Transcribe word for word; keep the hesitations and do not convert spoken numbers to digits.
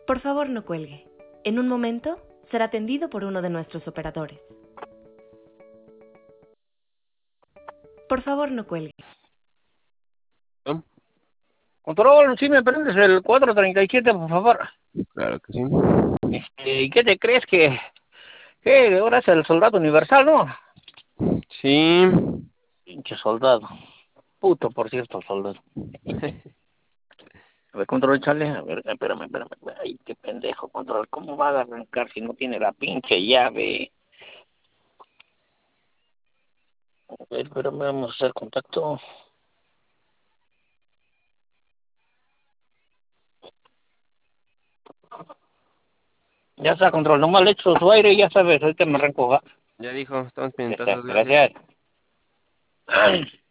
Por favor, no cuelgue. En un momento será atendido por uno de nuestros operadores. Por favor, no cuelgue. Control, si me prendes el cuatro treinta y siete, por favor. Claro que sí. Este, ¿y qué te crees que, que ahora es el soldado universal, no? Sí. Pinche soldado. Puto, por cierto, soldado. A ver, control, chale. A ver, espérame, espérame. Ay, qué pendejo, control. ¿Cómo va a arrancar si no tiene la pinche llave? A ver, espérame, vamos a hacer contacto. Ya está, control. Nomás le echo su aire y ya sabes, ahorita me arranco. ¿Va? Ya dijo, estamos Ya está, pendientes, gracias. gracias.